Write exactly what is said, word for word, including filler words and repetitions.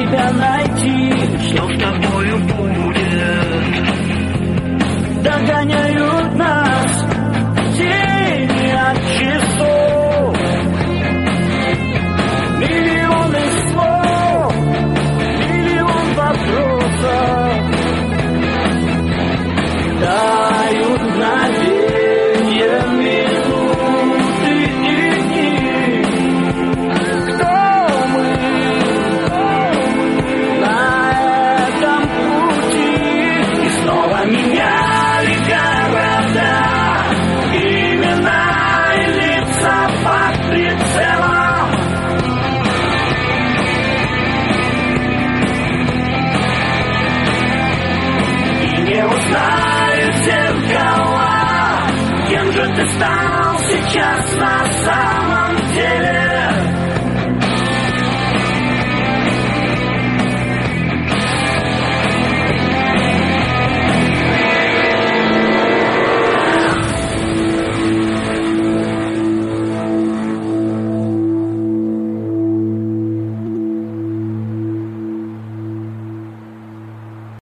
тебя найти. Что с тобою будет? Догоняют нас тени от часов. Миллионы слов, миллион вопросов тают мгновенья, минуты и дни. Кто мы на этом пути? И снова меняли города, имена и лица под прицелом. И не узнают зеркала, кем же ты станешь.